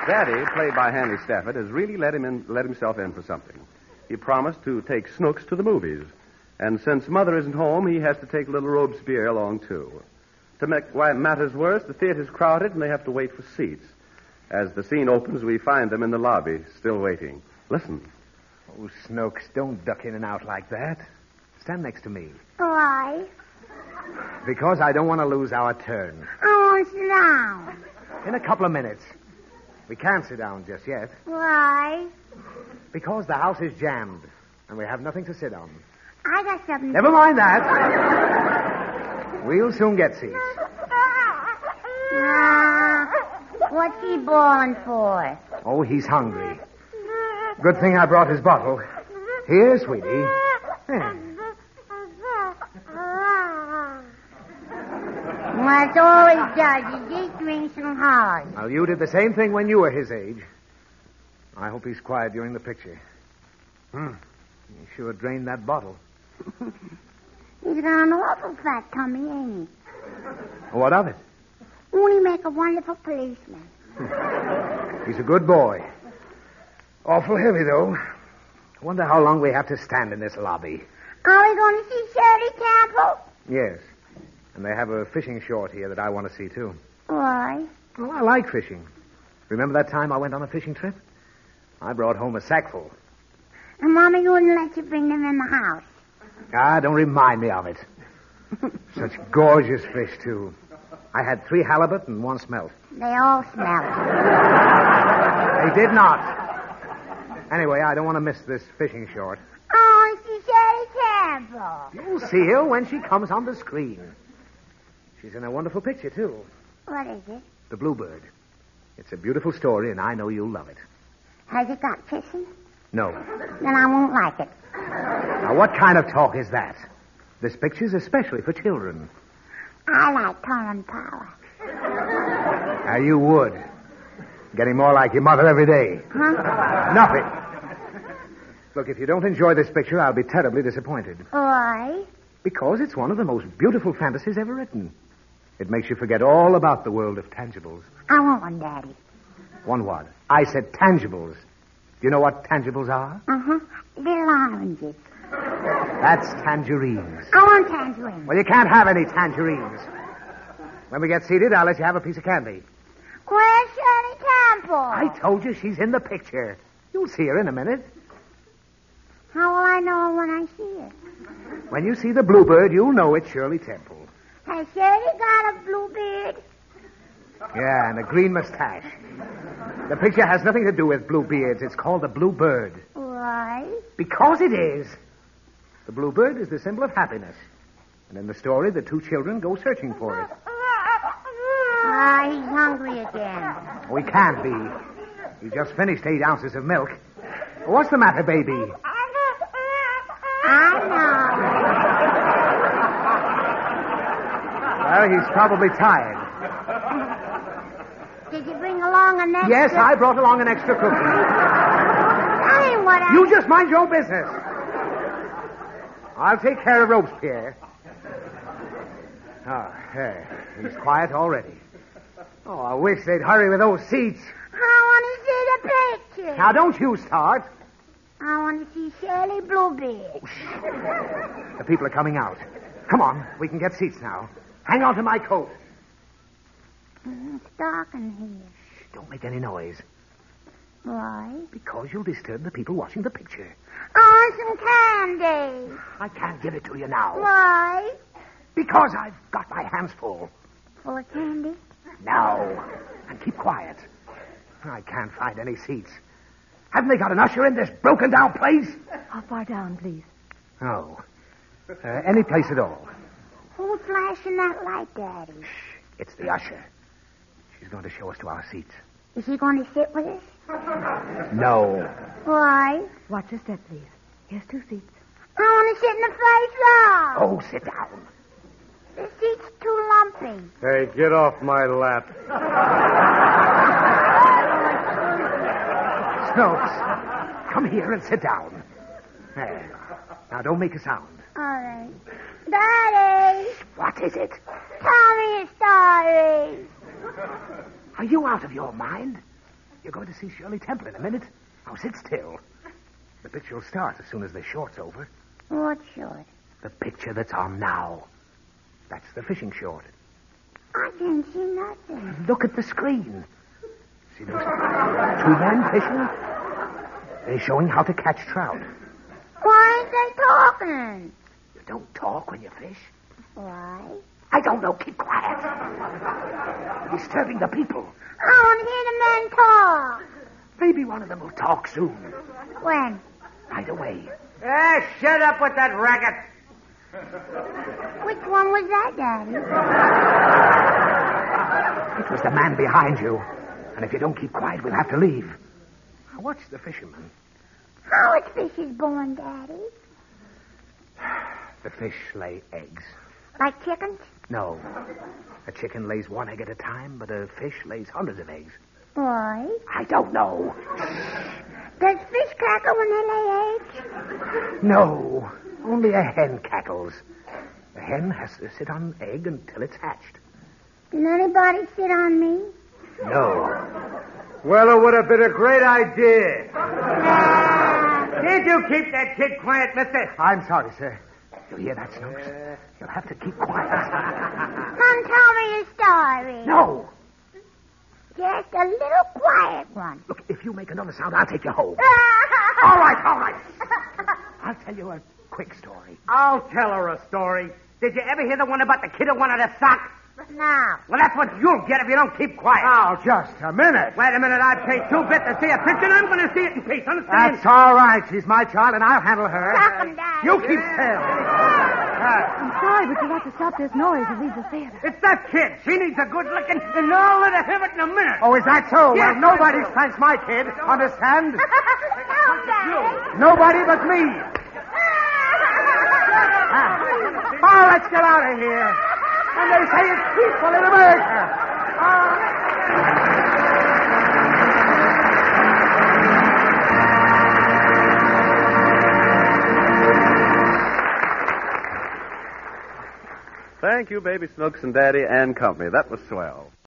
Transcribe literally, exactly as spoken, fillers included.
Daddy, played by Hanley Stafford, has really let him in, let himself in for something. He promised to take Snooks to the movies. And since Mother isn't home, he has to take little Robespierre along, too. To make matters worse, the theater's crowded and they have to wait for seats. As the scene opens, we find them in the lobby, still waiting. Listen. Oh, Snooks, don't duck in and out like that. Stand next to me. Why? Because I don't want to lose our turn. I want to sit down. In a couple of minutes. We can't sit down just yet. Why? Because the house is jammed, and we have nothing to sit on. I got something. Never mind that. We'll soon get seats. Uh, what's he bawling for? Oh, he's hungry. Good thing I brought his bottle. Here, sweetie. There. Well, it's all he does. He just drinks and hollers. Well, you did the same thing when you were his age. I hope he's quiet during the picture. Hmm. He sure drained that bottle. He's got an awful fat tummy, ain't What of it? he? Won't he make a wonderful policeman? He's a good boy. Awful heavy, though. I wonder how long we have to stand in this lobby. Are we going to see Shirley Temple? Yes. And they have a fishing short here that I want to see, too. Why? Well, I like fishing. Remember that time I went on a fishing trip? I brought home a sackful. And Mommy wouldn't let you bring them in the house. Ah, don't remind me of it. Such gorgeous fish, too. I had three halibut and one smelt. They all smell. They did not. Anyway, I don't want to miss this fishing short. Oh, see Shirley Temple. You'll see her when she comes on the screen. She's in a wonderful picture, too. What is it? The Bluebird. It's a beautiful story, and I know you'll love it. Has it got kissing? No. Then I won't like it. Now, what kind of talk is that? This picture's especially for children. I like Colin Powell. Now, you would. Getting more like your mother every day. Huh? Nothing. Look, if you don't enjoy this picture, I'll be terribly disappointed. Why? Because it's one of the most beautiful fantasies ever written. It makes you forget all about the world of tangibles. I want one, Daddy. One what? I said tangibles. Do you know what tangibles are? Uh-huh. Little oranges. That's tangerines. I want tangerines. Well, you can't have any tangerines. When we get seated, I'll let you have a piece of candy. Where's Shirley Temple? I told you she's in the picture. You'll see her in a minute. How will I know her when I see her? When you see the Bluebird, you'll know it's Shirley Temple. Has Shirley got a blue beard? Yeah, and a green mustache. The picture has nothing to do with bluebeards. It's called the Bluebird. Why? Because it is. The Bluebird is the symbol of happiness. And in the story, the two children go searching for it. Ah, he's hungry again. We can't be. He just finished eight ounces of milk. What's the matter, baby? I Well, he's probably tired. know. Did you bring along an extra? Yes, I brought along an extra cookie. Tell me what I... You just mind your own business. I'll take care of Robespierre. Ah, there. He's quiet already. Oh, I wish they'd hurry with those seats. I want to see the picture. Now, don't you start. I want to see Shirley Bluebeard. The people are coming out. Come on, we can get seats now. Hang on to my coat. Mm, It's dark in here. Shh, don't make any noise. Why? Because you'll disturb the people watching the picture. I want some candy. I can't give it to you now. Why? Because I've got my hands full. Full of candy? Now. And keep quiet. I can't find any seats. Haven't they got an usher in this broken-down place? How far down, please? No. Uh, any place at all. Who's flashing that light, Daddy? Shh. It's the usher. She's going to show us to our seats. Is he going to sit with us? No. Why? Watch your step, please. Here's two seats. I want to sit in the first row. Oh, sit down. The seat's too lumpy. Hey, get off my lap. Snooks, come here and sit down. There. Now, don't make a sound. All right. Daddy, What is it? tell me a story. Are you out of your mind? You're going to see Shirley Temple in a minute. Now sit still. The picture will start as soon as the short's over. What short? The picture that's on now. That's the fishing short. I can't see nothing. Look at the screen. See those two men fishing? They're showing how to catch trout. Why ain't they talking? You don't talk when you fish. Why? I don't know. Keep quiet. You're disturbing the people. I want to hear the men talk. Maybe one of them will talk soon. When? Right away. Ah, shut up with that racket. Which one was that, Daddy? It was the man behind you. And if you don't keep quiet, we'll have to leave. Now, watch the fisherman. How is fishes born, Daddy? The fish lay eggs. Like chickens? No. A chicken lays one egg at a time, but a fish lays hundreds of eggs. Why? I don't know. Does fish cackle when they lay eggs? No. Only a hen cackles. The hen has to sit on an egg until it's hatched. Can anybody sit on me? No. Well, it would have been a great idea. Can't you keep that kid quiet, mister? I'm sorry, sir. You hear that, Snooks? You'll have to keep quiet. Come tell me a story. No. Just a little quiet one. Look, if you make another sound, I'll take you home. All right, all right. I'll tell you a quick story. I'll tell her a story. Did you ever hear the one about the kid who wanted a sock? Now. Well, that's what you'll get if you don't keep quiet. Now, just a minute. Wait a minute. I paid two bits to see a picture, and I'm going to see it in peace. Understand? That's all right. She's my child, and I'll handle her. Stop 'em, Daddy. You keep still. I'm sorry, but you'll have to stop this noise and leave the theater. It's that kid. She needs a good licking, and I'll let her have it in a minute. Oh, is that so? Yes, Well, nobody spanks my kid. Understand? No, Daddy. Nobody but me. Ah. Oh, let's get out of here. And they say it's peaceful in America. Oh. Thank you, Baby Snooks and Daddy and company. That was swell.